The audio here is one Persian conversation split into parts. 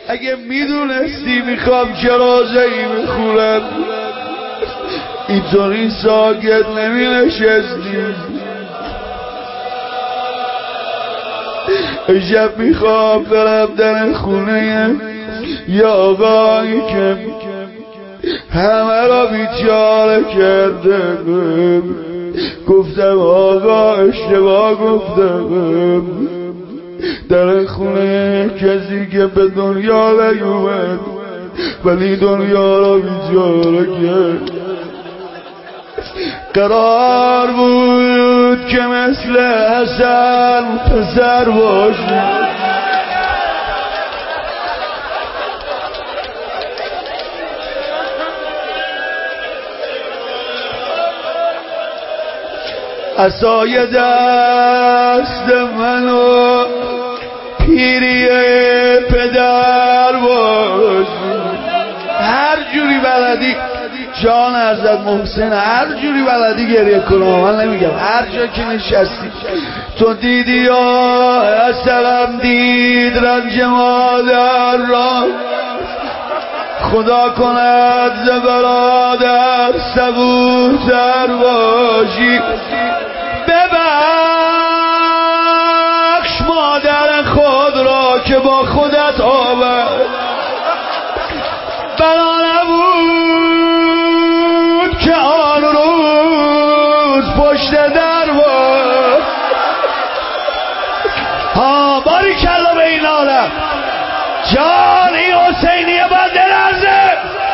اگه میدونستی میخوام جنازه‌ای بخونم اینطوری ساکت نمینشستی. شب میخوام برم در خونه یا آقایی که همه را بیچاره کرده. گفتم آقا اشتباه گفتم، در خونه کسی که به دنیا نیومد ولی دنیا را بیچاره کرد. قرار بود که مثل حسن پسر باشی، عصای دست منو پیری پدر باشی. هر جوری بلدی جان حضرت محسن، هر جوری بلدی گریه کنم، من نمیگم، هر جا که نشستی تو دیدی یا اصلم دید رنج مادر را، خدا کند ز برادر صبورتر باشی. ببخش مادر خود را که با خودت آورد، بنا نبود که آن روز پشت در بود. ها باریکلا به این عالم جان این حسینیه باید لرزه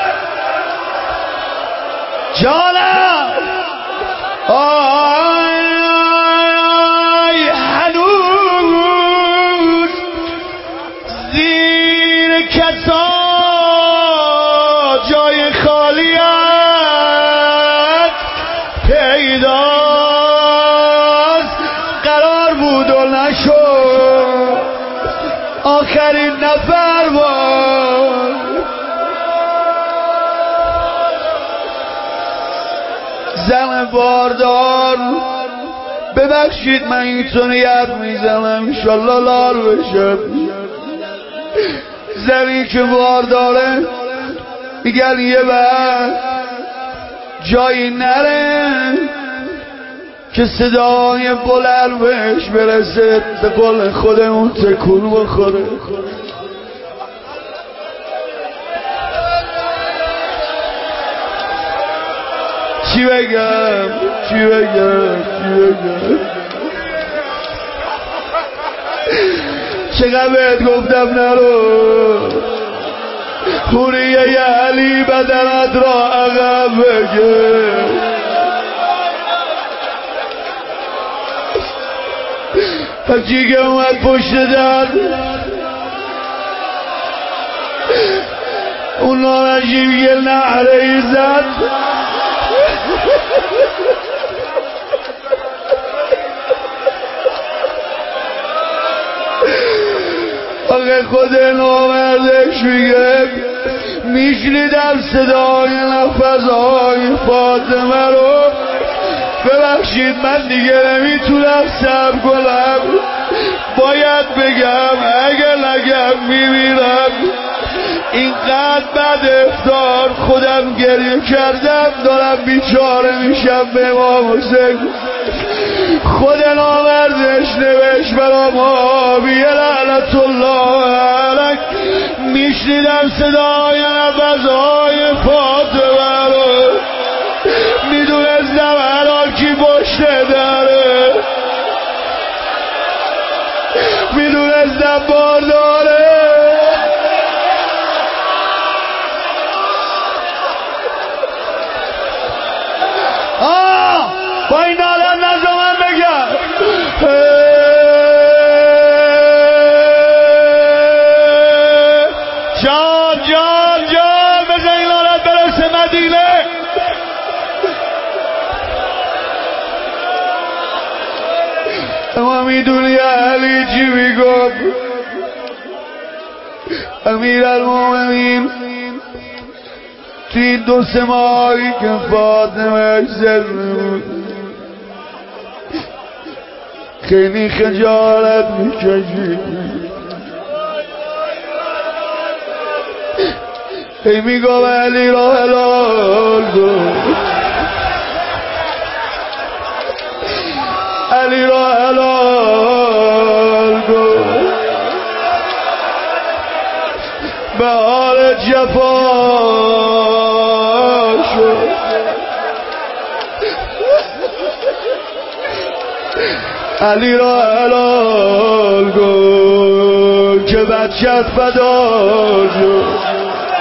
جانم. آی هنوز زیر کسا جای خالیت پیداست، قرار بود و نشد آخرین نفر بود. زن باردار ببخشید من اینطوری حرف میزنم انشالله لال بشم. زنی که بارداره میگن یه وقت جایی نره که صدای بلند بهش برسه به قول خودمون تکون بخوره. چی بگم چی بگم چی بگم، چقدر بهت گفتم نرو خوریه علی بدنت را عقب بگه. هرچی که اومد پشت در اون نارنجی یه نهره ای زد، آقا خود نامردش میگه میشنیدم صدای نفسهای فاطمه رو. ببخشید من دیگه نمیتونم صبر کنم، باید بگم اگه نگم میمیرم. اینقدر بعد افطار خودم گریه کردم دارم بیچاره میشم به امام حسین. خود نامردش نوشت برام آبیه لعنت الله علیک، میشنیدم صدای نفسهای فاطمه رو، میدونستم الان کی پشت داره، میدونستم بارداره. با این عالم نظر من بگم جان جان جان بزن این عالم برسه مدینه. اما میدونی علی چی میگفت؟ امیرالمومنین توی 2-3 ماهی که فاطمه زر بود خیلی خجالت میکشید، ای میگم علی را حلال کن، علی را حلال کن، بهار جفا شد، علی را حلال کن که بچت فدا شد،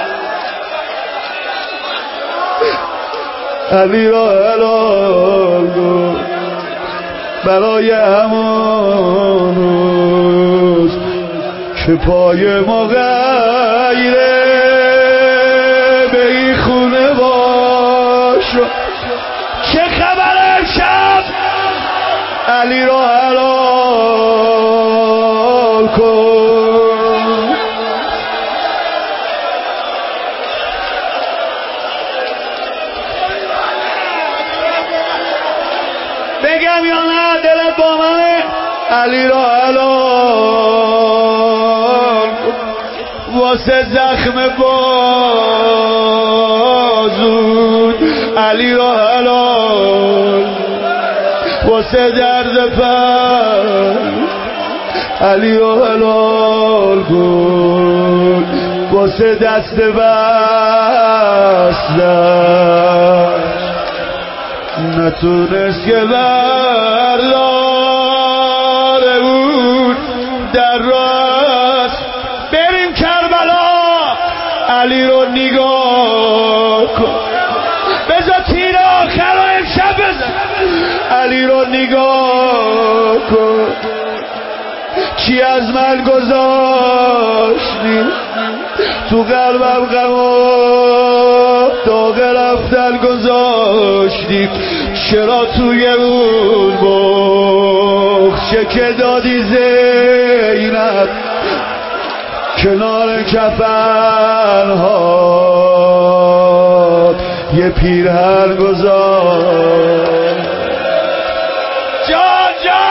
علی را حلال کن برای همان روز که پای ما غیره به این خونه باش. چه خبر امشب؟ علی را حلال کن. بگم یا نه دلت با منه؟ علی را حلال کن واسه زخم بازود، علی را حلال واسه درد پر، علی را حلال کن واسه دست بستن نتونست که برداره بود در راست. بریم کربلا، علی رو نگاه کن، بذار تیر آخر رو امشب بزن، علی رو نگاه کن چی از من گذاشتی تو قلبم، غم و داغ رفتن گذاشتی، چرا توی اون بخشه که دادی زینب کنار کفن‌ها یه پیرهن گذاشت. جان جان